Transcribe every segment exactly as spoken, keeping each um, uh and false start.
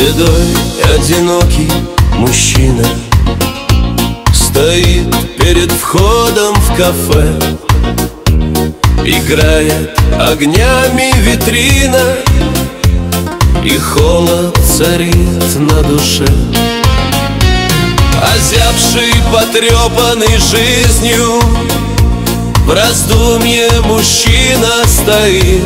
Седой, одинокий мужчина стоит перед входом в кафе. Играет огнями витрина, и холод царит на душе. Озябший, потрепанный жизнью, в раздумье мужчина стоит.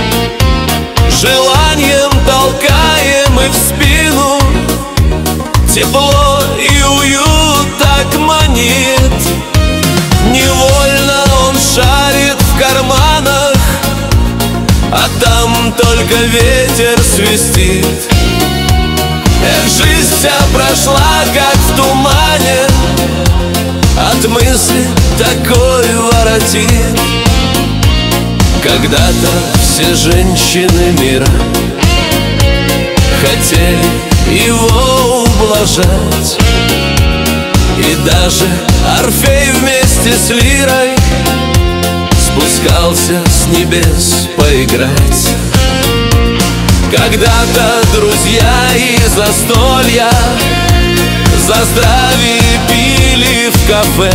Желанием толкаемый в спину, тепло и уют так манит. Невольно он шарит в карманах, а там только ветер свистит. Эх, жизнь вся прошла, как в тумане, от мысли такой воротит. Когда-то все женщины мира хотели его ублажать, и даже Орфей вместе с лирой спускался с небес поиграть. Когда-то друзья из застолья за здравие пили в кафе.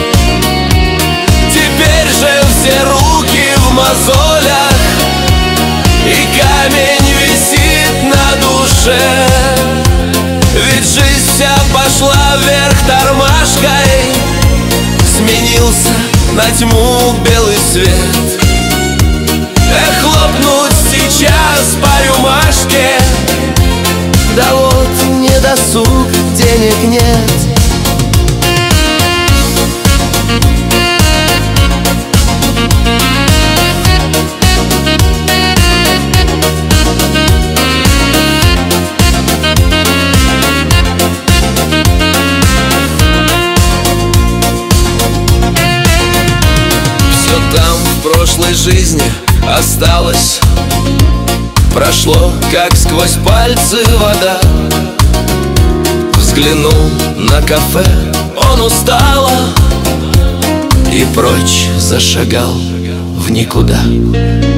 Теперь же все руки в мозолях, и камень висит на душе. Ведь жизнь вся пошла вверх тормашкой, сменился на тьму белый свет. Эх, хлопнуть сейчас по рюмашке, да вот не досуг, денег нет. В прошлой жизни осталось, прошло, как сквозь пальцы вода. Взглянул на кафе, он устало и прочь зашагал в никуда.